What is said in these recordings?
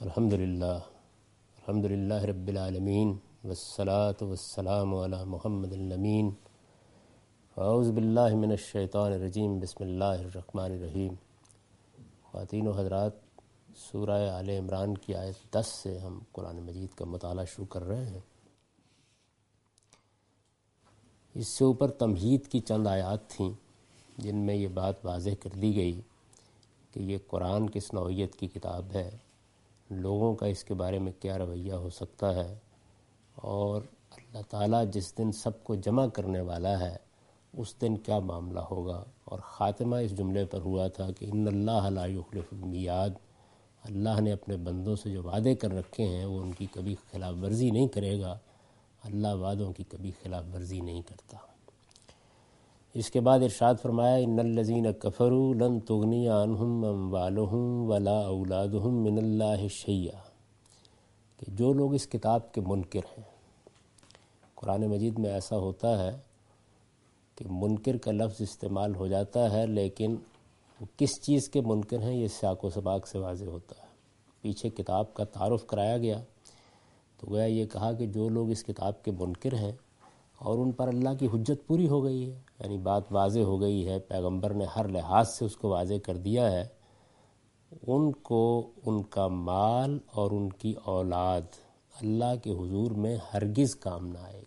الحمدللہ رب العالمین والصلاة والسلام علی محمد الامین. اعوذ باللہ من الشیطان الرجیم. بسم اللہ الرحمن الرحیم. خواتین و حضرات، سورہ آل عمران کی آیت 10 سے ہم قرآن مجید کا مطالعہ شروع کر رہے ہیں. اس سے اوپر تمہید کی چند آیات تھیں جن میں یہ بات واضح کر دی گئی کہ یہ قرآن کس نوعیت کی کتاب ہے، لوگوں کا اس کے بارے میں کیا رویہ ہو سکتا ہے، اور اللہ تعالیٰ جس دن سب کو جمع کرنے والا ہے اس دن کیا معاملہ ہوگا. اور خاتمہ اس جملے پر ہوا تھا کہ ان اللہ لا یخلف المیعاد، اللہ نے اپنے بندوں سے جو وعدے کر رکھے ہیں وہ ان کی کبھی خلاف ورزی نہیں کرے گا. اللہ وعدوں کی کبھی خلاف ورزی نہیں کرتا. اس کے بعد ارشاد فرمایا ان الذین کفروا لن تغنی عنہم اموالہم ولا اولادہم من اللہ شیئا، کہ جو لوگ اس کتاب کے منکر ہیں. قرآن مجید میں ایسا ہوتا ہے کہ منکر کا لفظ استعمال ہو جاتا ہے، لیکن وہ کس چیز کے منکر ہیں یہ سیاق و سباق سے واضح ہوتا ہے. پیچھے کتاب کا تعارف کرایا گیا تو گویا یہ کہا کہ جو لوگ اس کتاب کے منکر ہیں اور ان پر اللہ کی حجت پوری ہو گئی ہے، یعنی بات واضح ہو گئی ہے، پیغمبر نے ہر لحاظ سے اس کو واضح کر دیا ہے، ان کو ان کا مال اور ان کی اولاد اللہ کے حضور میں ہرگز کام نہ آئے گی.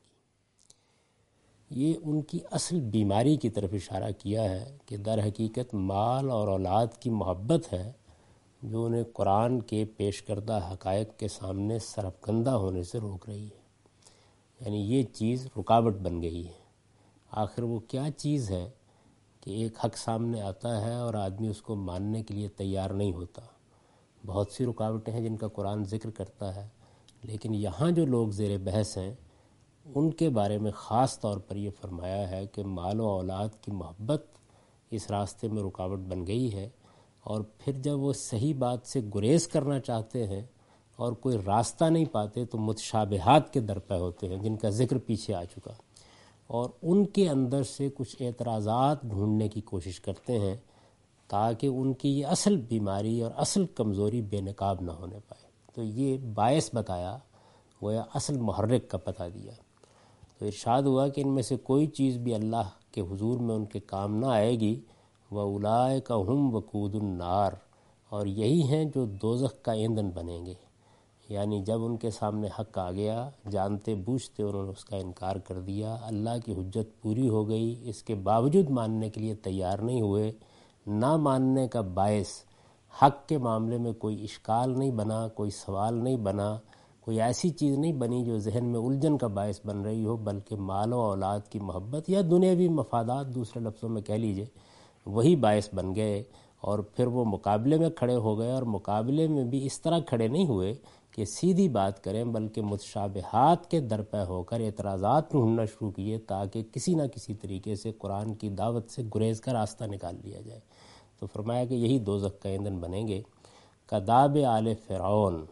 یہ ان کی اصل بیماری کی طرف اشارہ کیا ہے کہ در حقیقت مال اور اولاد کی محبت ہے جو انہیں قرآن کے پیش کردہ حقائق کے سامنے سرفکندہ ہونے سے روک رہی ہے. یعنی یہ چیز رکاوٹ بن گئی ہے. آخر وہ کیا چیز ہے کہ ایک حق سامنے آتا ہے اور آدمی اس کو ماننے کے لیے تیار نہیں ہوتا. بہت سی رکاوٹیں ہیں جن کا قرآن ذکر کرتا ہے، لیکن یہاں جو لوگ زیر بحث ہیں ان کے بارے میں خاص طور پر یہ فرمایا ہے کہ مال و اولاد کی محبت اس راستے میں رکاوٹ بن گئی ہے، اور پھر جب وہ صحیح بات سے گریز کرنا چاہتے ہیں اور کوئی راستہ نہیں پاتے تو متشابہات کے درپے ہوتے ہیں جن کا ذکر پیچھے آ چکا، اور ان کے اندر سے کچھ اعتراضات ڈھونڈنے کی کوشش کرتے ہیں تاکہ ان کی یہ اصل بیماری اور اصل کمزوری بے نقاب نہ ہونے پائے. تو یہ باعث بتایا، گویا اصل محرک کا پتہ دیا. تو ارشاد ہوا کہ ان میں سے کوئی چیز بھی اللہ کے حضور میں ان کے کام نہ آئے گی. وَأُولَٰئِكَ هُمْ وَقُودُ النَّارِ، اور یہی ہیں جو دوزخ کا ایندھن بنیں گے. یعنی جب ان کے سامنے حق آ گیا، جانتے بوجھتے انہوں نے اس کا انکار کر دیا، اللہ کی حجت پوری ہو گئی، اس کے باوجود ماننے کے لیے تیار نہیں ہوئے. نہ ماننے کا باعث حق کے معاملے میں کوئی اشکال نہیں بنا، کوئی سوال نہیں بنا، کوئی ایسی چیز نہیں بنی جو ذہن میں الجھن کا باعث بن رہی ہو، بلکہ مال و اولاد کی محبت یا دنیاوی مفادات دوسرے لفظوں میں کہہ لیجئے، وہی باعث بن گئے. اور پھر وہ مقابلے میں کھڑے ہو گئے، اور مقابلے میں بھی اس طرح کھڑے نہیں ہوئے کہ سیدھی بات کریں، بلکہ متشابہات کے درپے ہو کر اعتراضات ڈھونڈنا شروع کیے تاکہ کسی نہ کسی طریقے سے قرآن کی دعوت سے گریز کا راستہ نکال لیا جائے. تو فرمایا کہ یہی دوزخ کا ایندھن بنیں گے. کداب آل فرعون،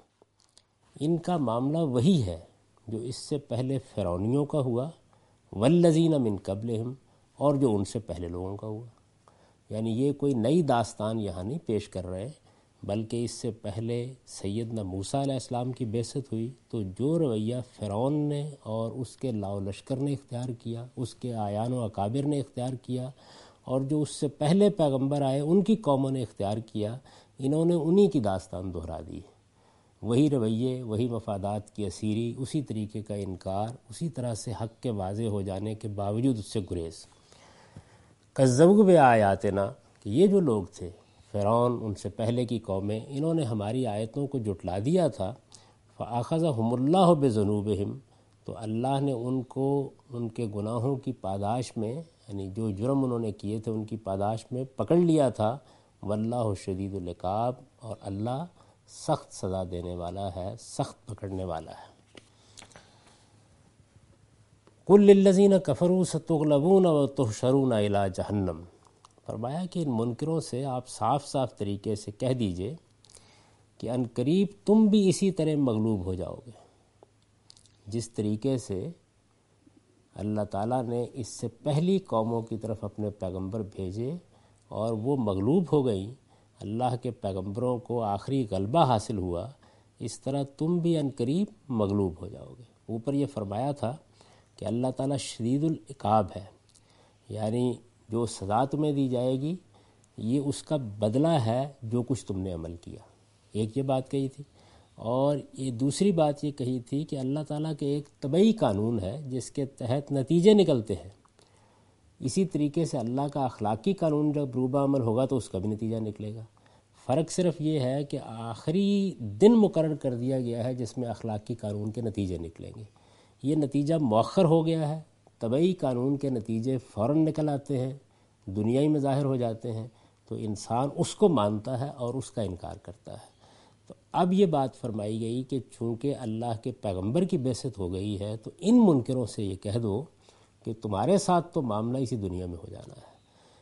ان کا معاملہ وہی ہے جو اس سے پہلے فرعونیوں کا ہوا، والذین من قبلہم، اور جو ان سے پہلے لوگوں کا ہوا. یعنی یہ کوئی نئی داستان یہاں نہیں پیش کر رہے، بلکہ اس سے پہلے سیدنا موسیٰ علیہ السلام کی بعثت ہوئی تو جو رویہ فرعون نے اور اس کے لاؤ لشکر نے اختیار کیا، اس کے اعیان و اکابر نے اختیار کیا، اور جو اس سے پہلے پیغمبر آئے ان کی قوموں نے اختیار کیا، انہوں نے انہی کی داستان دہرا دی. وہی رویے، وہی مفادات کی اسیری، اسی طریقے کا انکار، اسی طرح سے حق کے واضح ہو جانے کے باوجود اس سے گریز. کذبوا بآیاتنا، کہ یہ جو لوگ تھے فرعون، ان سے پہلے کی قومیں، انہوں نے ہماری آیتوں کو جھٹلا دیا تھا. فأخذهم اللہ بذنوبہم، تو اللہ نے ان کو ان کے گناہوں کی پاداش میں، یعنی جو جرم انہوں نے کیے تھے ان کی پاداش میں پکڑ لیا تھا. واللہ شدید العقاب، اور اللہ سخت سزا دینے والا ہے، سخت پکڑنے والا ہے. قل للذین کفروا ستغلبون وتحشرون الی جہنم، فرمایا کہ ان منکروں سے آپ صاف صاف طریقے سے کہہ دیجئے کہ ان قریب تم بھی اسی طرح مغلوب ہو جاؤ گے جس طریقے سے اللہ تعالیٰ نے اس سے پہلی قوموں کی طرف اپنے پیغمبر بھیجے اور وہ مغلوب ہو گئیں. اللہ کے پیغمبروں کو آخری غلبہ حاصل ہوا، اس طرح تم بھی عنقریب مغلوب ہو جاؤ گے۔ اوپر یہ فرمایا تھا کہ اللہ تعالیٰ شدید العقاب ہے، یعنی جو سزا تمہیں دی جائے گی یہ اس کا بدلہ ہے جو کچھ تم نے عمل کیا، ایک یہ بات کہی تھی۔ اور یہ دوسری بات یہ کہی تھی کہ اللہ تعالیٰ کے ایک طبعی قانون ہے جس کے تحت نتیجے نکلتے ہیں، اسی طریقے سے اللہ کا اخلاقی قانون جب روبہ عمل ہوگا تو اس کا بھی نتیجہ نکلے گا۔ فرق صرف یہ ہے کہ آخری دن مقرر کر دیا گیا ہے جس میں اخلاقی قانون کے نتیجے نکلیں گے، یہ نتیجہ مؤخر ہو گیا ہے۔ طبعی قانون کے نتیجے فوراً نکل آتے ہیں، دنیائی میں ظاہر ہو جاتے ہیں، تو انسان اس کو مانتا ہے اور اس کا انکار کرتا ہے۔ تو اب یہ بات فرمائی گئی کہ چونکہ اللہ کے پیغمبر کی بعثت ہو گئی ہے تو ان منکروں سے یہ کہہ دو کہ تمہارے ساتھ تو معاملہ اسی دنیا میں ہو جانا ہے۔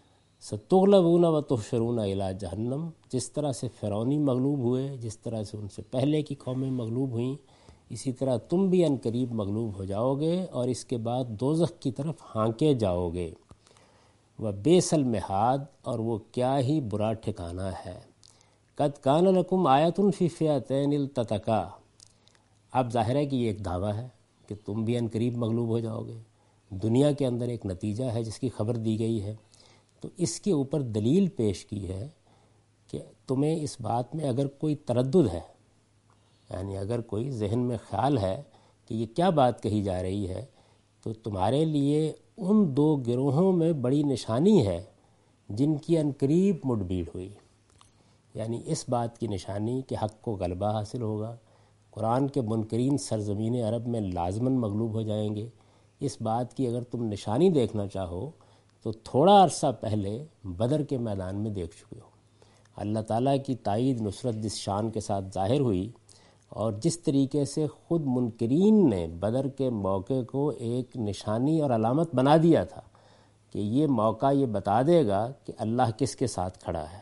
ستغلبون وتحشرون الی جہنم، جس طرح سے فرعونی مغلوب ہوئے، جس طرح سے ان سے پہلے کی قومیں مغلوب ہوئیں، اسی طرح تم بھی عنقریب مغلوب ہو جاؤ گے اور اس کے بعد دوزخ کی طرف ہانکے جاؤ گے۔ وبئس المہاد، اور وہ کیا ہی برا ٹھکانہ ہے۔ قد کان لکم آیۃ فی فئتین التقطا، اب ظاہر ہے کہ یہ ایک دعویٰ ہے کہ تم بھی عنقریب مغلوب ہو جاؤ گے، دنیا کے اندر ایک نتیجہ ہے جس کی خبر دی گئی ہے، تو اس کے اوپر دلیل پیش کی ہے کہ تمہیں اس بات میں اگر کوئی تردد ہے، یعنی اگر کوئی ذہن میں خیال ہے کہ یہ کیا بات کہی جا رہی ہے، تو تمہارے لیے ان دو گروہوں میں بڑی نشانی ہے جن کی عنقریب مڈ بھیڑ ہوئی، یعنی اس بات کی نشانی کہ حق کو غلبہ حاصل ہوگا، قرآن کے منکرین سرزمین عرب میں لازماً مغلوب ہو جائیں گے۔ اس بات کی اگر تم نشانی دیکھنا چاہو تو تھوڑا عرصہ پہلے بدر کے میدان میں دیکھ چکے ہو۔ اللہ تعالیٰ کی تائید نصرت جس شان کے ساتھ ظاہر ہوئی اور جس طریقے سے خود منکرین نے بدر کے موقع کو ایک نشانی اور علامت بنا دیا تھا کہ یہ موقع یہ بتا دے گا کہ اللہ کس کے ساتھ کھڑا ہے۔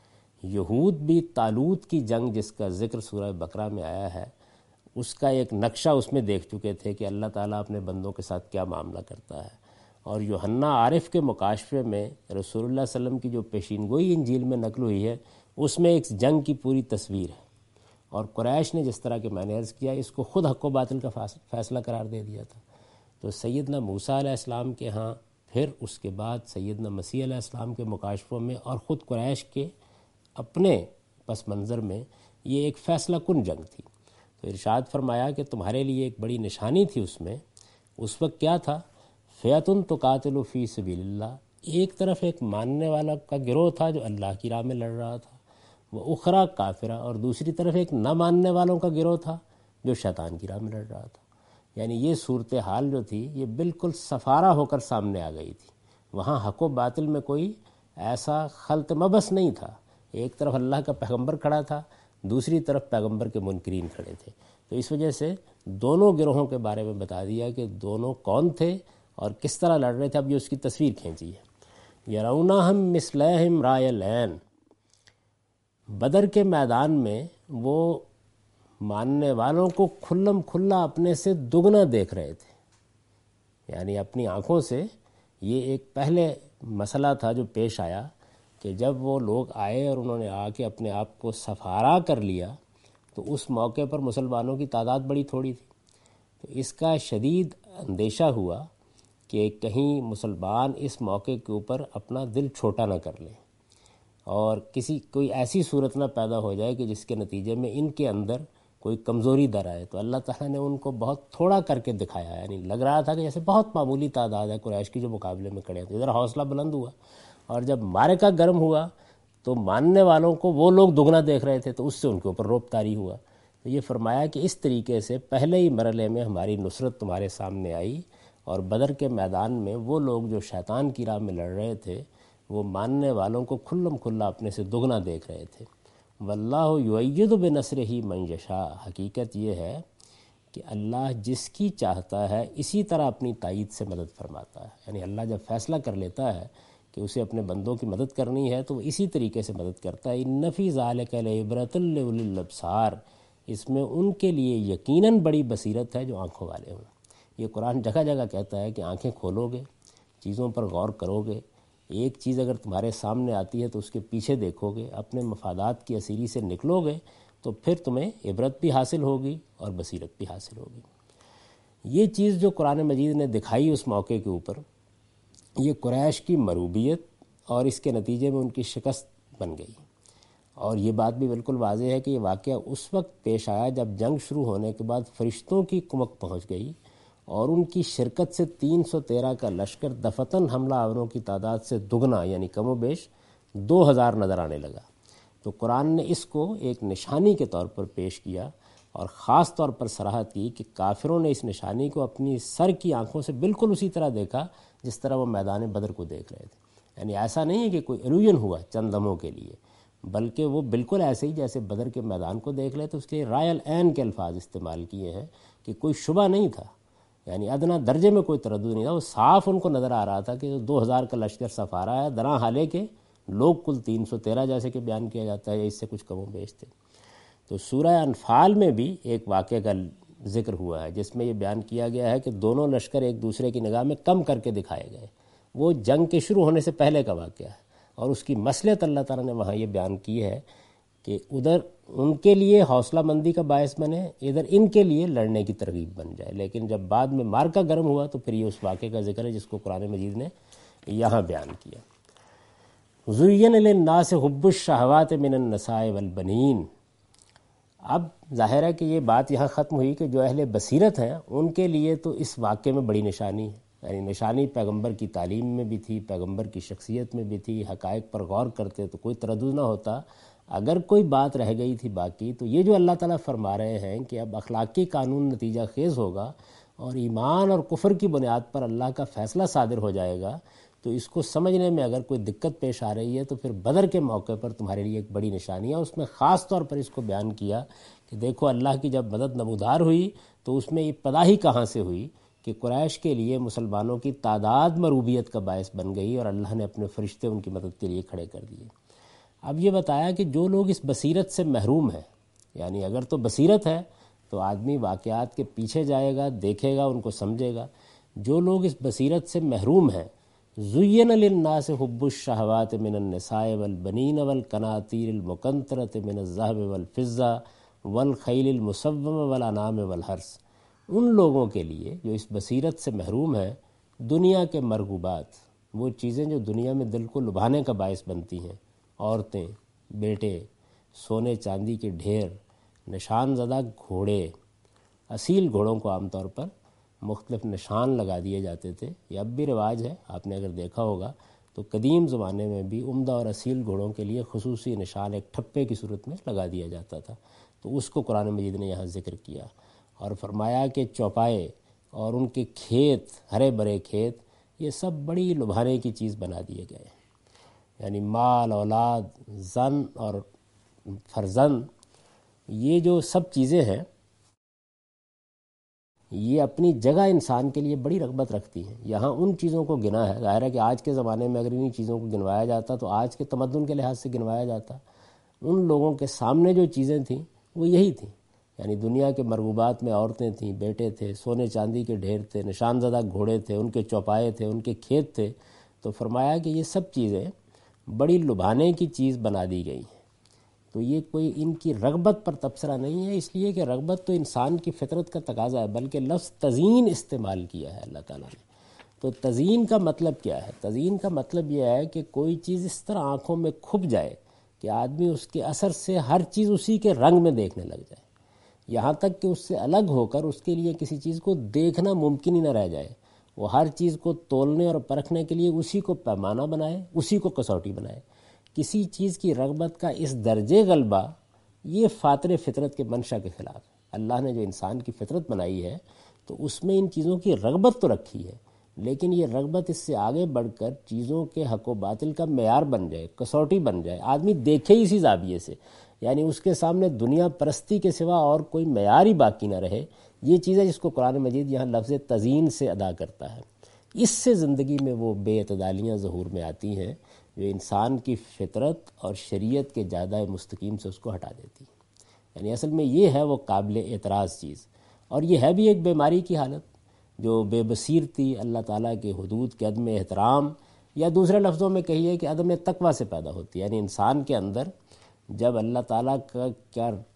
یہود بھی طالوت کی جنگ جس کا ذکر سورہ بقرہ میں آیا ہے، اس کا ایک نقشہ اس میں دیکھ چکے تھے کہ اللہ تعالیٰ اپنے بندوں کے ساتھ کیا معاملہ کرتا ہے۔ اور یوحنا عارف کے مکاشفے میں رسول اللہ صلی اللہ علیہ وسلم کی جو پیشین گوئی انجیل میں نقل ہوئی ہے اس میں ایک جنگ کی پوری تصویر ہے، اور قریش نے جس طرح کہ میں نے عرض کیا اس کو خود حق و باطل کا فیصلہ قرار دے دیا تھا۔ تو سیدنا موسیٰ علیہ السلام کے ہاں، پھر اس کے بعد سیدنا مسیح علیہ السلام کے مکاشفوں میں، اور خود قریش کے اپنے پس منظر میں یہ ایک فیصلہ کن جنگ تھی۔ تو ارشاد فرمایا کہ تمہارے لیے ایک بڑی نشانی تھی اس میں، اس وقت کیا تھا؟ فئۃ تقاتل فی سبیل اللہ، ایک طرف ایک ماننے والا کا گروہ تھا جو اللہ کی راہ میں لڑ رہا تھا، وہ اخرى کافرہ، اور دوسری طرف ایک نہ ماننے والوں کا گروہ تھا جو شیطان کی راہ میں لڑ رہا تھا۔ یعنی یہ صورتحال جو تھی یہ بالکل صفارہ ہو کر سامنے آ گئی تھی، وہاں حق و باطل میں کوئی ایسا خلط مبس نہیں تھا۔ ایک طرف اللہ کا پیغمبر کھڑا تھا، دوسری طرف پیغمبر کے منکرین کھڑے تھے، تو اس وجہ سے دونوں گروہوں کے بارے میں بتا دیا کہ دونوں کون تھے اور کس طرح لڑ رہے تھے۔ اب یہ اس کی تصویر کھینچی ہے۔ یرونہم مثلہم رائے العین، بدر کے میدان میں وہ ماننے والوں کو کھلم کھلا اپنے سے دگنا دیکھ رہے تھے، یعنی اپنی آنکھوں سے۔ یہ ایک پہلے مسئلہ تھا جو پیش آیا کہ جب وہ لوگ آئے اور انہوں نے آ کے اپنے آپ کو صفارہ کر لیا تو اس موقع پر مسلمانوں کی تعداد بڑی تھوڑی تھی، تو اس کا شدید اندیشہ ہوا کہ کہیں مسلمان اس موقع کے اوپر اپنا دل چھوٹا نہ کر لیں اور کوئی ایسی صورت نہ پیدا ہو جائے کہ جس کے نتیجے میں ان کے اندر کوئی کمزوری در آئے۔ تو اللہ تعالیٰ نے ان کو بہت تھوڑا کر کے دکھایا، یعنی لگ رہا تھا کہ جیسے بہت معمولی تعداد ہے قریش کی جو مقابلے میں کھڑے تھے۔ ادھر حوصلہ بلند ہوا، اور جب معرکہ گرم ہوا تو ماننے والوں کو وہ لوگ دگنا دیکھ رہے تھے، تو اس سے ان کے اوپر رعب طاری ہوا۔ تو یہ فرمایا کہ اس طریقے سے پہلے ہی مرحلے میں ہماری نصرت تمہارے سامنے آئی، اور بدر کے میدان میں وہ لوگ جو شیطان کی راہ میں لڑ رہے تھے وہ ماننے والوں کو کھلم کھلا اپنے سے دگنا دیکھ رہے تھے۔ واللہ یؤید بنصرہ من یشاء، حقیقت یہ ہے کہ اللہ جس کی چاہتا ہے اسی طرح اپنی تائید سے مدد فرماتا ہے، یعنی اللہ جب فیصلہ کر لیتا ہے کہ اسے اپنے بندوں کی مدد کرنی ہے تو وہ اسی طریقے سے مدد کرتا ہے۔ ان فی ذلک لعبرۃ لاولی الابصار، اس میں ان کے لیے یقیناً بڑی بصیرت ہے جو آنکھوں والے ہوں۔ یہ قرآن جگہ جگہ کہتا ہے کہ آنکھیں کھولو گے، چیزوں پر غور کرو گے، ایک چیز اگر تمہارے سامنے آتی ہے تو اس کے پیچھے دیکھو گے، اپنے مفادات کی اسیری سے نکلو گے تو پھر تمہیں عبرت بھی حاصل ہوگی اور بصیرت بھی حاصل ہوگی۔ یہ چیز جو قرآن مجید نے دکھائی اس موقع کے اوپر، یہ قریش کی مروبیت اور اس کے نتیجے میں ان کی شکست بن گئی۔ اور یہ بات بھی بالکل واضح ہے کہ یہ واقعہ اس وقت پیش آیا جب جنگ شروع ہونے کے بعد فرشتوں کی کمک پہنچ گئی اور ان کی شرکت سے 313 کا لشکر دفتن حملہ آوروں کی تعداد سے دگنا یعنی کم و بیش 2000 نظر آنے لگا۔ تو قرآن نے اس کو ایک نشانی کے طور پر پیش کیا اور خاص طور پر صراحت کی کہ کافروں نے اس نشانی کو اپنی سر کی آنکھوں سے بالکل اسی طرح دیکھا جس طرح وہ میدان بدر کو دیکھ رہے تھے۔ یعنی ایسا نہیں ہے کہ کوئی ایلوژن ہوا چند دموں کے لیے، بلکہ وہ بالکل ایسے ہی جیسے بدر کے میدان کو دیکھ رہے تھے۔ اس کے رائل عین کے الفاظ استعمال کیے ہیں کہ کوئی شبہ نہیں تھا، یعنی ادنا درجے میں کوئی تردد نہیں تھا، وہ صاف ان کو نظر آ رہا تھا کہ 2000 کا لشکر صف آ رہا ہے، درا حالے کے لوگ کل 313 جیسے کہ بیان کیا جاتا ہے یا اس سے کچھ کم و بیش تھے۔ تو سورہ انفال میں بھی ایک واقعہ کا ذکر ہوا ہے جس میں یہ بیان کیا گیا ہے کہ دونوں لشکر ایک دوسرے کی نگاہ میں کم کر کے دکھائے گئے۔ وہ جنگ کے شروع ہونے سے پہلے کا واقعہ ہے اور اس کی مصلحت اللہ تعالیٰ نے وہاں یہ بیان کی ہے کہ ادھر ان کے لیے حوصلہ مندی کا باعث بنے، ادھر ان کے لیے لڑنے کی ترغیب بن جائے۔ لیکن جب بعد میں مارکا گرم ہوا تو پھر یہ اس واقعے کا ذکر ہے جس کو قرآن مجید نے یہاں بیان کیا۔ زُیِّنَ لِلنَّاسِ حُبُّ الشَّهَوَاتِ مِنَ النِّسَاءِ وَالْبَنِينَ۔ اب ظاہر ہے کہ یہ بات یہاں ختم ہوئی کہ جو اہل بصیرت ہیں ان کے لیے تو اس واقعے میں بڑی نشانی ہے، یعنی نشانی پیغمبر کی تعلیم میں بھی تھی، پیغمبر کی شخصیت میں بھی تھی، حقائق پر غور کرتے تو کوئی تردد نہ ہوتا۔ اگر کوئی بات رہ گئی تھی باقی تو یہ جو اللہ تعالیٰ فرما رہے ہیں کہ اب اخلاقی قانون نتیجہ خیز ہوگا اور ایمان اور کفر کی بنیاد پر اللہ کا فیصلہ صادر ہو جائے گا، تو اس کو سمجھنے میں اگر کوئی دقت پیش آ رہی ہے تو پھر بدر کے موقع پر تمہارے لیے ایک بڑی نشانی ہے۔ اس میں خاص طور پر اس کو بیان کیا کہ دیکھو اللہ کی جب مدد نمودار ہوئی تو اس میں ابتدا ہی کہاں سے ہوئی کہ قریش کے لیے مسلمانوں کی تعداد مروبیت کا باعث بن گئی اور اللہ نے اپنے فرشتے ان کی مدد کے لیے کھڑے کر دیے۔ اب یہ بتایا کہ جو لوگ اس بصیرت سے محروم ہیں، یعنی اگر تو بصیرت ہے تو آدمی واقعات کے پیچھے جائے گا، دیکھے گا، ان کو سمجھے گا۔ جو لوگ اس بصیرت سے محروم ہیں، زُیِّنَ لِلنَّاسِ حُبُّ الشَّهَوَاتِ مِنَ النِّسَاءِ وَالْبَنِينَ وَالْقَنَاطِيرِ الْمُقَنطَرَةِ مِنَ الذَّهَبِ وَالْفِضَّةِ وَالْخَيْلِ الْمُسَوَّمَةِ وَالْأَنْعَامِ وَالْحَرْثِ، ان لوگوں کے لیے جو اس بصیرت سے محروم ہیں، دنیا کے مرغوبات، وہ چیزیں جو دنیا میں دل کو لبھانے کا باعث بنتی ہیں، عورتیں، بیٹے، سونے چاندی کے ڈھیر، نشان زدہ گھوڑے، اصیل گھوڑوں کو عام طور پر مختلف نشان لگا دیے جاتے تھے۔ یہ اب بھی رواج ہے، آپ نے اگر دیکھا ہوگا تو قدیم زمانے میں بھی عمدہ اور اصیل گھوڑوں کے لیے خصوصی نشان ایک ٹھپے کی صورت میں لگا دیا جاتا تھا۔ تو اس کو قرآن مجید نے یہاں ذکر کیا اور فرمایا کہ چوپائے اور ان کے کھیت، ہرے بھرے کھیت، یہ سب بڑی لبھانے کی چیز بنا دیے گئے، یعنی مال، اولاد، زن اور فرزند، یہ جو سب چیزیں ہیں یہ اپنی جگہ انسان کے لیے بڑی رغبت رکھتی ہیں۔ یہاں ان چیزوں کو گنا ہے، ظاہر ہے کہ آج کے زمانے میں اگر انہی چیزوں کو گنوایا جاتا تو آج کے تمدن کے لحاظ سے گنوایا جاتا۔ ان لوگوں کے سامنے جو چیزیں تھیں وہ یہی تھیں، یعنی دنیا کے مرغوبات میں عورتیں تھیں، بیٹے تھے، سونے چاندی کے ڈھیر تھے، نشان زدہ گھوڑے تھے، ان کے چوپائے تھے، ان کے کھیت تھے۔ تو فرمایا کہ یہ سب چیزیں بڑی لبھانے کی چیز بنا دی گئی ہیں۔ تو یہ کوئی ان کی رغبت پر تبصرہ نہیں ہے، اس لیے کہ رغبت تو انسان کی فطرت کا تقاضا ہے، بلکہ لفظ تزئین استعمال کیا ہے اللہ تعالیٰ نے۔ تو تزئین کا مطلب کیا ہے؟ تزئین کا مطلب یہ ہے کہ کوئی چیز اس طرح آنکھوں میں کھپ جائے کہ آدمی اس کے اثر سے ہر چیز اسی کے رنگ میں دیکھنے لگ جائے، یہاں تک کہ اس سے الگ ہو کر اس کے لیے کسی چیز کو دیکھنا ممکن ہی نہ رہ جائے۔ وہ ہر چیز کو تولنے اور پرکھنے کے لیے اسی کو پیمانہ بنائے، اسی کو کسوٹی بنائے۔ کسی چیز کی رغبت کا اس درجے غلبہ یہ فاطر فطرت کے منشا کے خلاف ہے۔ اللہ نے جو انسان کی فطرت بنائی ہے تو اس میں ان چیزوں کی رغبت تو رکھی ہے، لیکن یہ رغبت اس سے آگے بڑھ کر چیزوں کے حق و باطل کا معیار بن جائے، کسوٹی بن جائے، آدمی دیکھے ہی اسی زاویے سے، یعنی اس کے سامنے دنیا پرستی کے سوا اور کوئی معیار ہی باقی نہ رہے۔ یہ چیز ہے جس کو قرآن مجید یہاں لفظ تزئین سے ادا کرتا ہے۔ اس سے زندگی میں وہ بے اعتدالیاں ظہور میں آتی ہیں جو انسان کی فطرت اور شریعت کے جادہ مستقیم سے اس کو ہٹا دیتی ہیں۔ یعنی اصل میں یہ ہے وہ قابل اعتراض چیز، اور یہ ہے بھی ایک بیماری کی حالت جو بے بصیرتی، اللہ تعالیٰ کے حدود کے عدم احترام، یا دوسرے لفظوں میں کہیے کہ عدم تقویٰ سے پیدا ہوتی ہے۔ یعنی انسان کے اندر جب اللہ تعالیٰ کا کیا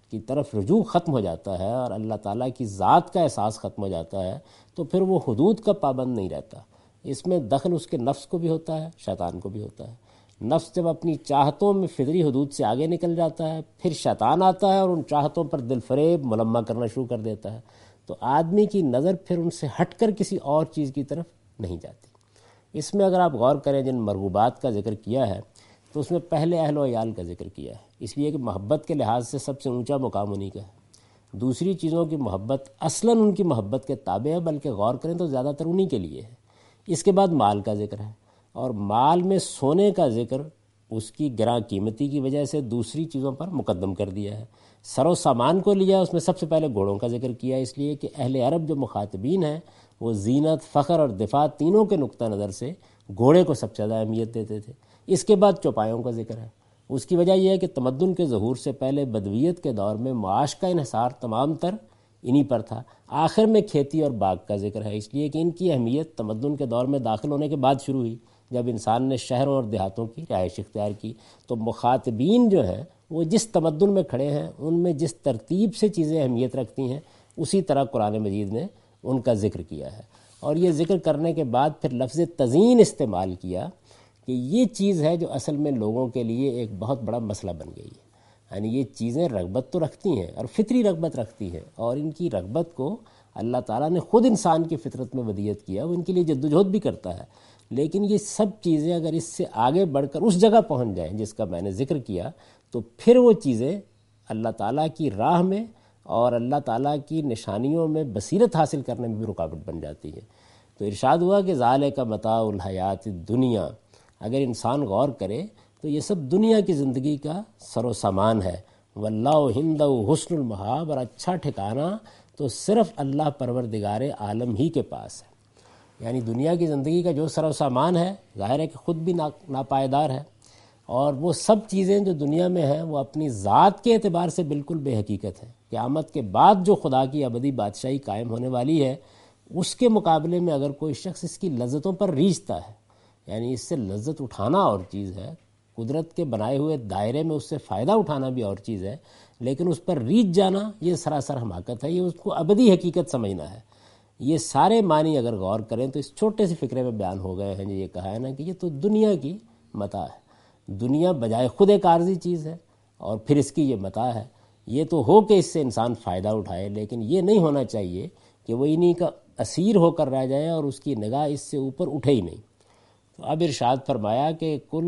کی طرف رجوع ختم ہو جاتا ہے اور اللہ تعالیٰ کی ذات کا احساس ختم ہو جاتا ہے تو پھر وہ حدود کا پابند نہیں رہتا. اس میں دخل اس کے نفس کو بھی ہوتا ہے، شیطان کو بھی ہوتا ہے. نفس جب اپنی چاہتوں میں فطری حدود سے آگے نکل جاتا ہے، پھر شیطان آتا ہے اور ان چاہتوں پر دل فریب ملمہ کرنا شروع کر دیتا ہے، تو آدمی کی نظر پھر ان سے ہٹ کر کسی اور چیز کی طرف نہیں جاتی. اس میں اگر آپ غور کریں جن مرغوبات کا ذکر کیا ہے تو اس میں پہلے اہل و عیال کا ذکر کیا ہے، اس لیے کہ محبت کے لحاظ سے سب سے اونچا مقام انہی کا ہے. دوسری چیزوں کی محبت اصلاً ان کی محبت کے تابع ہے، بلکہ غور کریں تو زیادہ تر انہی کے لیے ہے. اس کے بعد مال کا ذکر ہے، اور مال میں سونے کا ذکر اس کی گراں قیمتی کی وجہ سے دوسری چیزوں پر مقدم کر دیا ہے. سر و سامان کو لیا، اس میں سب سے پہلے گھوڑوں کا ذکر کیا، اس لیے کہ اہل عرب جو مخاطبین ہیں وہ زینت، فخر اور دفاع تینوں کے نقطہ نظر سے گھوڑے کو سب سے زیادہ اہمیت دیتے تھے. اس کے بعد چوپایوں کا ذکر ہے. اس کی وجہ یہ ہے کہ تمدن کے ظہور سے پہلے بدویت کے دور میں معاش کا انحصار تمام تر انہی پر تھا. آخر میں کھیتی اور باغ کا ذکر ہے، اس لیے کہ ان کی اہمیت تمدن کے دور میں داخل ہونے کے بعد شروع ہوئی، جب انسان نے شہروں اور دیہاتوں کی رہائش اختیار کی. تو مخاطبین جو ہیں وہ جس تمدن میں کھڑے ہیں ان میں جس ترتیب سے چیزیں اہمیت رکھتی ہیں اسی طرح قرآن مجید نے ان کا ذکر کیا ہے. اور یہ ذکر کرنے کے بعد پھر لفظ تزئین استعمال کیا کہ یہ چیز ہے جو اصل میں لوگوں کے لیے ایک بہت بڑا مسئلہ بن گئی ہے. یعنی یہ چیزیں رغبت تو رکھتی ہیں اور فطری رغبت رکھتی ہیں، اور ان کی رغبت کو اللہ تعالیٰ نے خود انسان کی فطرت میں ودیت کیا، وہ ان کے لیے جدوجہد بھی کرتا ہے. لیکن یہ سب چیزیں اگر اس سے آگے بڑھ کر اس جگہ پہنچ جائیں جس کا میں نے ذکر کیا، تو پھر وہ چیزیں اللہ تعالیٰ کی راہ میں اور اللہ تعالیٰ کی نشانیوں میں بصیرت حاصل کرنے میں بھی رکاوٹ بن جاتی ہے. تو ارشاد ہوا کہ ذالک متاع الحیات الدنیا، اگر انسان غور کرے تو یہ سب دنیا کی زندگی کا سر و سامان ہے. واللہ عندہ حسن المآب، اور اچھا ٹھکانہ تو صرف اللہ پروردگار عالم ہی کے پاس ہے. یعنی دنیا کی زندگی کا جو سر و سامان ہے ظاہر ہے کہ خود بھی ناپائیدار ہے، اور وہ سب چیزیں جو دنیا میں ہیں وہ اپنی ذات کے اعتبار سے بالکل بے حقیقت ہیں. قیامت کے بعد جو خدا کی ابدی بادشاہی قائم ہونے والی ہے اس کے مقابلے میں اگر کوئی شخص اس کی لذتوں پر ریجھتا ہے، یعنی اس سے لذت اٹھانا اور چیز ہے، قدرت کے بنائے ہوئے دائرے میں اس سے فائدہ اٹھانا بھی اور چیز ہے، لیکن اس پر ریجھ جانا یہ سراسر حماقت ہے، یہ اس کو ابدی حقیقت سمجھنا ہے. یہ سارے معنی اگر غور کریں تو اس چھوٹے سے فکرے میں بیان ہو گئے ہیں. جو یہ کہا ہے نا کہ یہ تو دنیا کی متاع ہے، دنیا بجائے خود ایک عارضی چیز ہے اور پھر اس کی یہ متاع ہے. یہ تو ہو کہ اس سے انسان فائدہ اٹھائے، لیکن یہ نہیں ہونا چاہیے کہ وہ انہی کا اسیر ہو کر رہ جائے اور اس کی نگاہ اس سے اوپر اٹھے ہی نہیں. تو اب ارشاد فرمایا کہ کل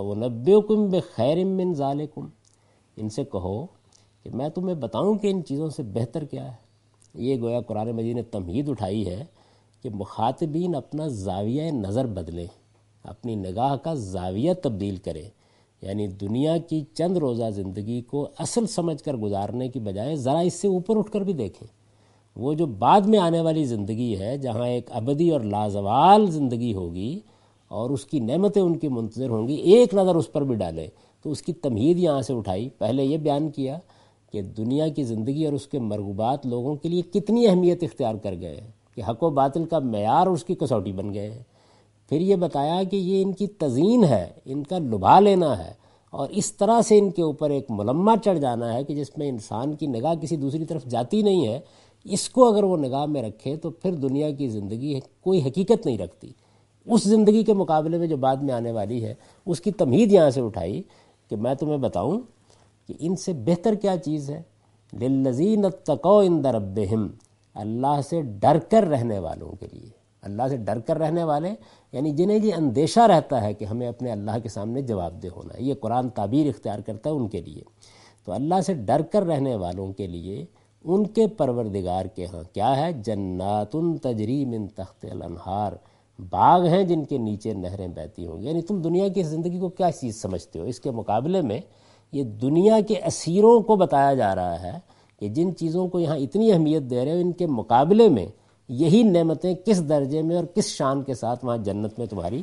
ونبئکم بخیر من ذالکم، ان سے کہو کہ میں تمہیں بتاؤں کہ ان چیزوں سے بہتر کیا ہے. یہ گویا قرآن مجید نے تمہید اٹھائی ہے کہ مخاطبین اپنا زاویہ نظر بدلیں، اپنی نگاہ کا زاویہ تبدیل کریں. یعنی دنیا کی چند روزہ زندگی کو اصل سمجھ کر گزارنے کی بجائے ذرا اس سے اوپر اٹھ کر بھی دیکھیں. وہ جو بعد میں آنے والی زندگی ہے جہاں ایک ابدی اور لازوال زندگی ہوگی اور اس کی نعمتیں ان کی منتظر ہوں گی، ایک نظر اس پر بھی ڈالیں. تو اس کی تمہید یہاں سے اٹھائی. پہلے یہ بیان کیا کہ دنیا کی زندگی اور اس کے مرغوبات لوگوں کے لیے کتنی اہمیت اختیار کر گئے ہیں کہ حق و باطل کا معیار اور اس کی کسوٹی بن گئے ہیں. پھر یہ بتایا کہ یہ ان کی تزئین ہے، ان کا لبھا لینا ہے، اور اس طرح سے ان کے اوپر ایک ملمہ چڑھ جانا ہے کہ جس میں انسان کی نگاہ کسی دوسری طرف جاتی نہیں ہے. اس کو اگر وہ نگاہ میں رکھے تو پھر دنیا کی زندگی کوئی حقیقت نہیں رکھتی. اس زندگی کے مقابلے میں جو بعد میں آنے والی ہے اس کی تمہید یہاں سے اٹھائی کہ میں تمہیں بتاؤں کہ ان سے بہتر کیا چیز ہے. للذین اتقوا عند ربہم، اللہ سے ڈر کر رہنے والوں کے لیے. اللہ سے ڈر کر رہنے والے یعنی جنہیں یہ اندیشہ رہتا ہے کہ ہمیں اپنے اللہ کے سامنے جواب دہ ہونا ہے. یہ قرآن تعبیر اختیار کرتا ہے ان کے لیے. تو اللہ سے ڈر کر رہنے والوں کے لیے ان کے پروردگار کے ہاں کیا ہے؟ جنات تجری من تحت الانہار، باغ ہیں جن کے نیچے نہریں بہتی ہوں گی. یعنی تم دنیا کی زندگی کو کیا چیز سمجھتے ہو؟ اس کے مقابلے میں یہ دنیا کے اسیروں کو بتایا جا رہا ہے کہ جن چیزوں کو یہاں اتنی اہمیت دے رہے ہو ان کے مقابلے میں یہی نعمتیں کس درجے میں اور کس شان کے ساتھ وہاں جنت میں تمہاری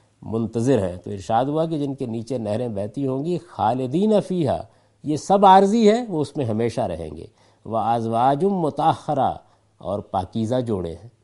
منتظر ہیں. تو ارشاد ہوا کہ جن کے نیچے نہریں بہتی ہوں گی خالدین فیہا، یہ سب عارضی ہے، وہ اس میں ہمیشہ رہیں گے. وازواج مطہرہ، اور پاکیزہ جوڑے ہیں.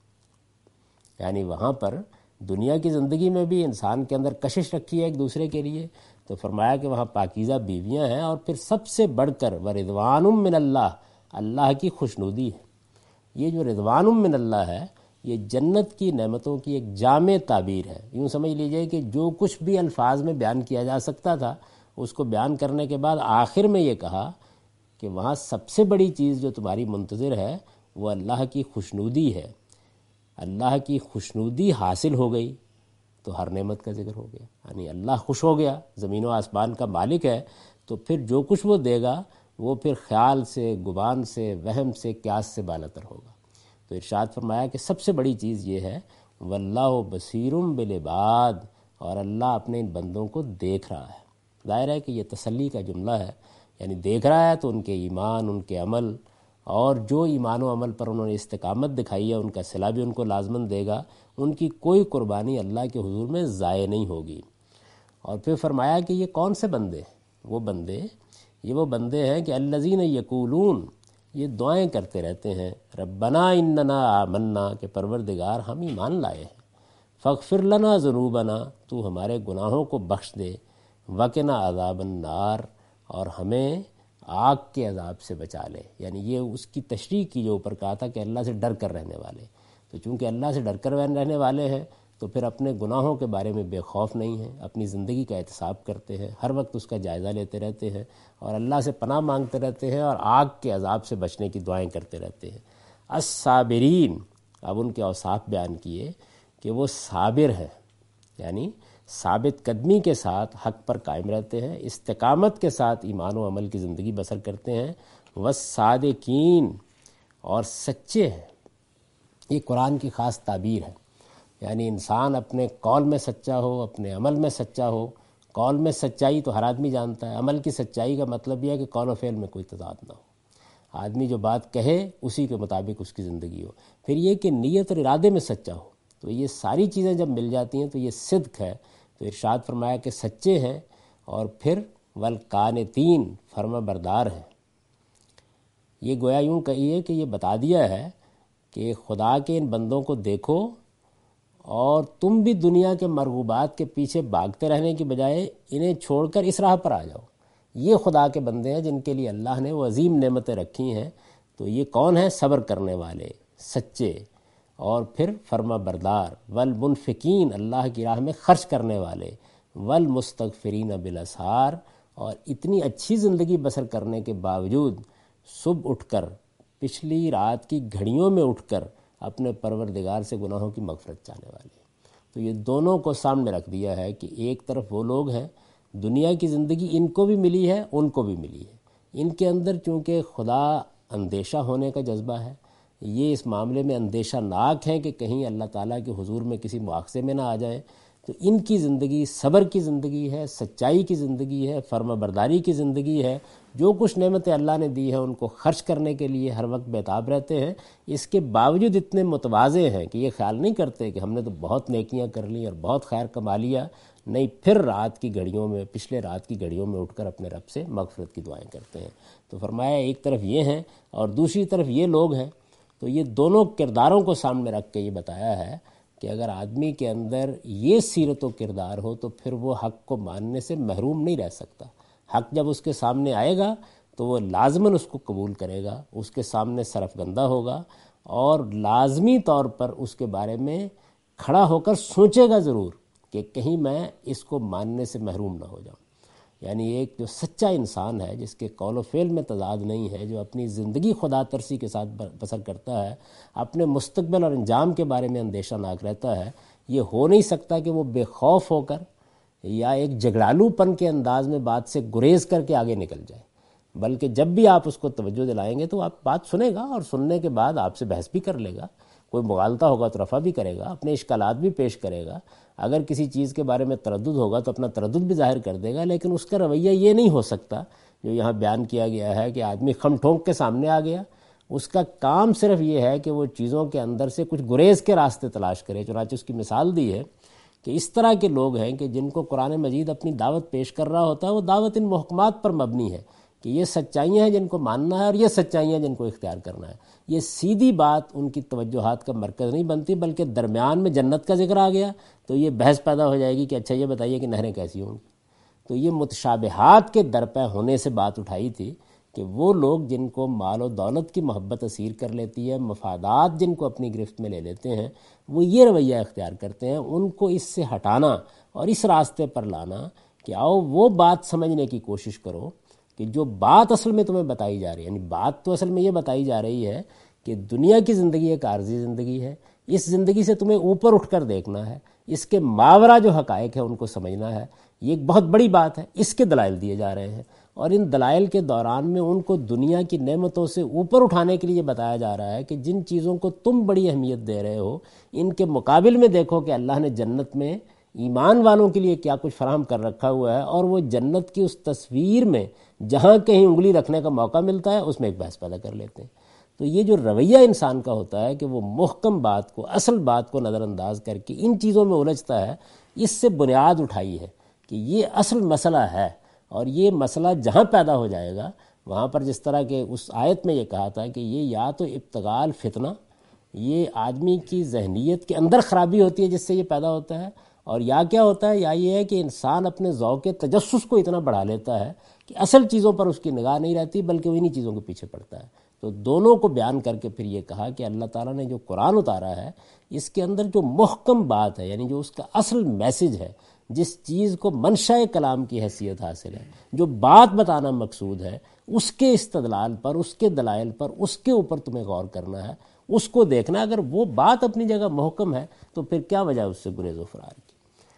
یعنی وہاں پر دنیا کی زندگی میں بھی انسان کے اندر کشش رکھی ہے ایک دوسرے کے لیے، تو فرمایا کہ وہاں پاکیزہ بیویاں ہیں، اور پھر سب سے بڑھ کر ورضوان من اللہ، اللہ کی خوشنودی ہے۔ یہ جو رضوان من اللہ ہے، یہ جنت کی نعمتوں کی ایک جامع تعبیر ہے۔ یوں سمجھ لیجئے کہ جو کچھ بھی الفاظ میں بیان کیا جا سکتا تھا، اس کو بیان کرنے کے بعد آخر میں یہ کہا کہ وہاں سب سے بڑی چیز جو تمہاری منتظر ہے وہ اللہ کی خوشنودی ہے۔ اللہ کی خوشنودی حاصل ہو گئی تو ہر نعمت کا ذکر ہو گیا، یعنی اللہ خوش ہو گیا، زمین و آسمان کا مالک ہے، تو پھر جو کچھ وہ دے گا وہ پھر خیال سے، گمان سے، وہم سے، قیاس سے بالاتر ہوگا۔ تو ارشاد فرمایا کہ سب سے بڑی چیز یہ ہے واللہ بصیر بالعباد، اور اللہ اپنے ان بندوں کو دیکھ رہا ہے۔ ظاہر ہے کہ یہ تسلی کا جملہ ہے، یعنی دیکھ رہا ہے تو ان کے ایمان، ان کے عمل، اور جو ایمان و عمل پر انہوں نے استقامت دکھائی ہے ان کا صلہ بھی ان کو لازماً دے گا، ان کی کوئی قربانی اللہ کے حضور میں ضائع نہیں ہوگی۔ اور پھر فرمایا کہ یہ کون سے بندے؟ وہ بندے ہیں کہ الذین یقولون، یہ دعائیں کرتے رہتے ہیں، ربنا اننا آمنا، کہ پروردگار ہم ایمان لائے ہیں، فاغفر لنا ذنوبنا، تو ہمارے گناہوں کو بخش دے، وقنا عذاب النار، اور ہمیں آگ کے عذاب سے بچا لے۔ یعنی یہ اس کی تشریح کی جو اوپر کہا تھا کہ اللہ سے ڈر کر رہنے والے، تو چونکہ اللہ سے ڈر کر رہنے والے ہیں تو پھر اپنے گناہوں کے بارے میں بے خوف نہیں ہیں، اپنی زندگی کا احتساب کرتے ہیں، ہر وقت اس کا جائزہ لیتے رہتے ہیں، اور اللہ سے پناہ مانگتے رہتے ہیں، اور آگ کے عذاب سے بچنے کی دعائیں کرتے رہتے ہیں۔ الصابرین، اب ان کے اوصاف بیان کیے کہ وہ صابر ہیں، یعنی ثابت قدمی کے ساتھ حق پر قائم رہتے ہیں، استقامت کے ساتھ ایمان و عمل کی زندگی بسر کرتے ہیں، والصادقین، اور سچے ہیں۔ یہ قرآن کی خاص تعبیر ہے، یعنی انسان اپنے قول میں سچا ہو، اپنے عمل میں سچا ہو۔ قول میں سچائی تو ہر آدمی جانتا ہے، عمل کی سچائی کا مطلب یہ ہے کہ قول و فعل میں کوئی تضاد نہ ہو، آدمی جو بات کہے اسی کے مطابق اس کی زندگی ہو۔ پھر یہ کہ نیت اور ارادے میں سچا ہو، تو یہ ساری چیزیں جب مل جاتی ہیں تو یہ صدق ہے۔ تو ارشاد فرمایا کہ سچے ہیں، اور پھر والقانتین، فرما بردار ہیں۔ یہ گویا یوں کہیے کہ یہ بتا دیا ہے کہ خدا کے ان بندوں کو دیکھو، اور تم بھی دنیا کے مرغوبات کے پیچھے بھاگتے رہنے کی بجائے انہیں چھوڑ کر اس راہ پر آ جاؤ۔ یہ خدا کے بندے ہیں جن کے لیے اللہ نے وہ عظیم نعمتیں رکھی ہیں۔ تو یہ کون ہیں؟ صبر کرنے والے، سچے، اور پھر فرما بردار، والمنفقین، اللہ کی راہ میں خرچ کرنے والے، والمستغفرین بالاسحار، اور اتنی اچھی زندگی بسر کرنے کے باوجود صبح اٹھ کر، پچھلی رات کی گھڑیوں میں اٹھ کر اپنے پروردگار سے گناہوں کی مغفرت چاہنے والے۔ تو یہ دونوں کو سامنے رکھ دیا ہے کہ ایک طرف وہ لوگ ہیں، دنیا کی زندگی ان کو بھی ملی ہے، ان کو بھی ملی ہے، ان کے اندر چونکہ خدا اندیشہ ہونے کا جذبہ ہے، یہ اس معاملے میں اندیشہ ناک ہیں کہ کہیں اللہ تعالیٰ کے حضور میں کسی مواخذے میں نہ آ جائیں، تو ان کی زندگی صبر کی زندگی ہے، سچائی کی زندگی ہے، فرما برداری کی زندگی ہے۔ جو کچھ نعمتیں اللہ نے دی ہیں ان کو خرچ کرنے کے لیے ہر وقت بیتاب رہتے ہیں، اس کے باوجود اتنے متواضع ہیں کہ یہ خیال نہیں کرتے کہ ہم نے تو بہت نیکیاں کر لیں اور بہت خیر کما لیا، نہیں، پھر رات کی گھڑیوں میں، پچھلے رات کی گھڑیوں میں اٹھ کر اپنے رب سے مغفرت کی دعائیں کرتے ہیں۔ تو فرمایا ایک طرف یہ ہیں اور دوسری طرف یہ لوگ ہیں۔ تو یہ دونوں کرداروں کو سامنے رکھ کے یہ بتایا ہے کہ اگر آدمی کے اندر یہ سیرت و کردار ہو تو پھر وہ حق کو ماننے سے محروم نہیں رہ سکتا۔ حق جب اس کے سامنے آئے گا تو وہ لازماً اس کو قبول کرے گا، اس کے سامنے سرفگندہ ہوگا، اور لازمی طور پر اس کے بارے میں کھڑا ہو کر سوچے گا ضرور کہ کہیں میں اس کو ماننے سے محروم نہ ہو جاؤں۔ یعنی ایک جو سچا انسان ہے، جس کے قول و فعل میں تضاد نہیں ہے، جو اپنی زندگی خدا ترسی کے ساتھ بسر کرتا ہے، اپنے مستقبل اور انجام کے بارے میں اندیشہ ناک رہتا ہے، یہ ہو نہیں سکتا کہ وہ بے خوف ہو کر یا ایک جھگڑالو پن کے انداز میں بات سے گریز کر کے آگے نکل جائے، بلکہ جب بھی آپ اس کو توجہ دلائیں گے تو آپ بات سنے گا، اور سننے کے بعد آپ سے بحث بھی کر لے گا، کوئی مغالطہ ہوگا تو رفع بھی کرے گا، اپنے اشکالات بھی پیش کرے گا، اگر کسی چیز کے بارے میں تردد ہوگا تو اپنا تردد بھی ظاہر کر دے گا، لیکن اس کا رویہ یہ نہیں ہو سکتا جو یہاں بیان کیا گیا ہے کہ آدمی خم ٹھونک کے سامنے آ گیا۔ اس کا کام صرف یہ ہے کہ وہ چیزوں کے اندر سے کچھ گریز کے راستے تلاش کرے۔ چنانچہ اس کی مثال دی ہے کہ اس طرح کے لوگ ہیں کہ جن کو قرآن مجید اپنی دعوت پیش کر رہا ہوتا ہے، وہ دعوت ان محکمات پر مبنی ہے کہ یہ سچائیاں ہیں جن کو ماننا ہے اور یہ سچائیاں جن کو اختیار کرنا ہے۔ یہ سیدھی بات ان کی توجہات کا مرکز نہیں بنتی، بلکہ درمیان میں جنت کا ذکر آ گیا تو یہ بحث پیدا ہو جائے گی کہ اچھا یہ بتائیے کہ نہریں کیسی ہوں گی۔ تو یہ متشابہات کے درپے ہونے سے بات اٹھائی تھی کہ وہ لوگ جن کو مال و دولت کی محبت اسیر کر لیتی ہے، مفادات جن کو اپنی گرفت میں لے لیتے ہیں، وہ یہ رویہ اختیار کرتے ہیں، ان کو اس سے ہٹانا اور اس راستے پر لانا کہ آؤ وہ بات سمجھنے کی کوشش کرو کہ جو بات اصل میں تمہیں بتائی جا رہی ہے، یعنی بات تو اصل میں یہ بتائی جا رہی ہے کہ دنیا کی زندگی ایک عارضی زندگی ہے، اس زندگی سے تمہیں اوپر اٹھ کر دیکھنا ہے، اس کے ماورا جو حقائق ہیں ان کو سمجھنا ہے، یہ ایک بہت بڑی بات ہے، اس کے دلائل دیے جا رہے ہیں، اور ان دلائل کے دوران میں ان کو دنیا کی نعمتوں سے اوپر اٹھانے کے لیے بتایا جا رہا ہے کہ جن چیزوں کو تم بڑی اہمیت دے رہے ہو ان کے مقابل میں دیکھو کہ اللہ نے جنت میں ایمان والوں کے لیے کیا کچھ فراہم کر رکھا ہوا ہے، اور وہ جنت کی اس تصویر میں جہاں کہیں انگلی رکھنے کا موقع ملتا ہے اس میں ایک بحث پیدا کر لیتے ہیں۔ تو یہ جو رویہ انسان کا ہوتا ہے کہ وہ محکم بات کو، اصل بات کو نظر انداز کر کے ان چیزوں میں الجھتا ہے، اس سے بنیاد اٹھائی ہے کہ یہ اصل مسئلہ ہے، اور یہ مسئلہ جہاں پیدا ہو جائے گا وہاں پر جس طرح کہ اس آیت میں یہ کہا تھا کہ یہ یا تو ابتغال فتنہ، یہ آدمی کی ذہنیت کے اندر خرابی ہوتی ہے جس سے یہ پیدا ہوتا ہے، اور یا کیا ہوتا ہے، یا یہ ہے کہ انسان اپنے ذوق تجسس کو اتنا بڑھا لیتا ہے کہ اصل چیزوں پر اس کی نگاہ نہیں رہتی بلکہ وہ انہی چیزوں کے پیچھے پڑتا ہے۔ تو دونوں کو بیان کر کے پھر یہ کہا کہ اللہ تعالیٰ نے جو قرآن اتارا ہے اس کے اندر جو محکم بات ہے، یعنی جو اس کا اصل میسج ہے، جس چیز کو منشاء کلام کی حیثیت حاصل ہے، جو بات بتانا مقصود ہے، اس کے استدلال پر، اس کے دلائل پر، اس کے اوپر تمہیں غور کرنا ہے، اس کو دیکھنا۔ اگر وہ بات اپنی جگہ محکم ہے تو پھر کیا وجہ اس سے گریز و فرار کی۔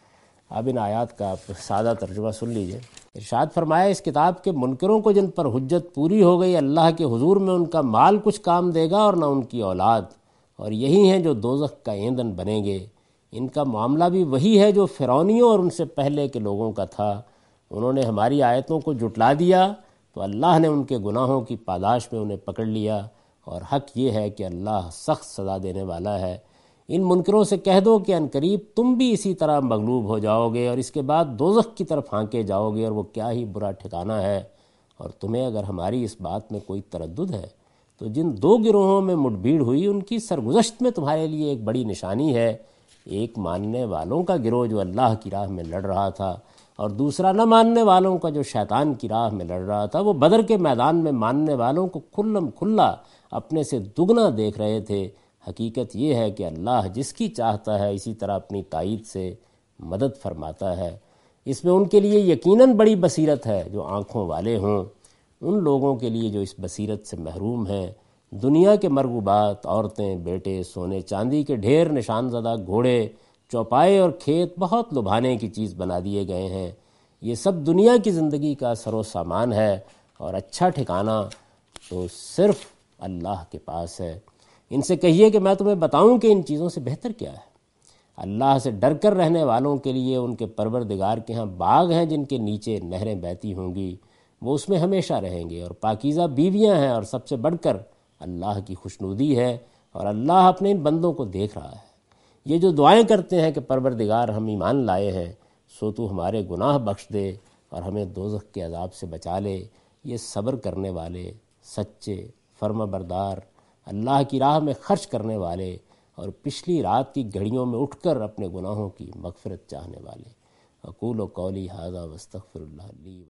اب ان آیات کا آپ سادہ ترجمہ سن لیجئے۔ ارشاد فرمایا اس کتاب کے منکروں کو جن پر حجت پوری ہو گئی، اللہ کے حضور میں ان کا مال کچھ کام دے گا اور نہ ان کی اولاد، اور یہی ہیں جو دوزخ کا ایندھن بنیں گے۔ ان کا معاملہ بھی وہی ہے جو فرعونیوں اور ان سے پہلے کے لوگوں کا تھا، انہوں نے ہماری آیتوں کو جھٹلا دیا تو اللہ نے ان کے گناہوں کی پاداش میں انہیں پکڑ لیا، اور حق یہ ہے کہ اللہ سخت سزا دینے والا ہے۔ ان منکروں سے کہہ دو کہ عنقریب تم بھی اسی طرح مغلوب ہو جاؤ گے اور اس کے بعد دوزخ کی طرف ہانکے جاؤ گے، اور وہ کیا ہی برا ٹھکانہ ہے۔ اور تمہیں اگر ہماری اس بات میں کوئی تردد ہے تو جن دو گروہوں میں مٹ بھیڑ ہوئی ان کی سرگزشت میں تمہارے لیے ایک بڑی نشانی ہے، ایک ماننے والوں کا گروہ جو اللہ کی راہ میں لڑ رہا تھا، اور دوسرا نہ ماننے والوں کا جو شیطان کی راہ میں لڑ رہا تھا۔ وہ بدر کے میدان میں ماننے والوں کو کھلم کھلا اپنے سے دگنا دیکھ رہے تھے۔ حقیقت یہ ہے کہ اللہ جس کی چاہتا ہے اسی طرح اپنی تائید سے مدد فرماتا ہے۔ اس میں ان کے لیے یقیناً بڑی بصیرت ہے جو آنکھوں والے ہوں، ان لوگوں کے لیے جو اس بصیرت سے محروم ہیں۔ دنیا کے مرغوبات، عورتیں، بیٹے، سونے چاندی کے ڈھیر، نشان زدہ گھوڑے، چوپائے اور کھیت بہت لبھانے کی چیز بنا دیے گئے ہیں۔ یہ سب دنیا کی زندگی کا سر و سامان ہے، اور اچھا ٹھکانہ تو صرف اللہ کے پاس ہے۔ ان سے کہیے کہ میں تمہیں بتاؤں کہ ان چیزوں سے بہتر کیا ہے۔ اللہ سے ڈر کر رہنے والوں کے لیے ان کے پروردگار کے ہاں باغ ہیں جن کے نیچے نہریں بہتی ہوں گی، وہ اس میں ہمیشہ رہیں گے، اور پاکیزہ بیویاں ہیں، اور سب سے بڑھ کر اللہ کی خوشنودی ہے، اور اللہ اپنے ان بندوں کو دیکھ رہا ہے۔ یہ جو دعائیں کرتے ہیں کہ پروردگار ہم ایمان لائے ہیں، سو تو ہمارے گناہ بخش دے اور ہمیں دوزخ کے عذاب سے بچا لے، یہ صبر کرنے والے، سچے، فرما بردار، اللہ کی راہ میں خرچ کرنے والے، اور پچھلی رات کی گھڑیوں میں اٹھ کر اپنے گناہوں کی مغفرت چاہنے والے۔ اقول قولی ھذا واستغفر اللہ لی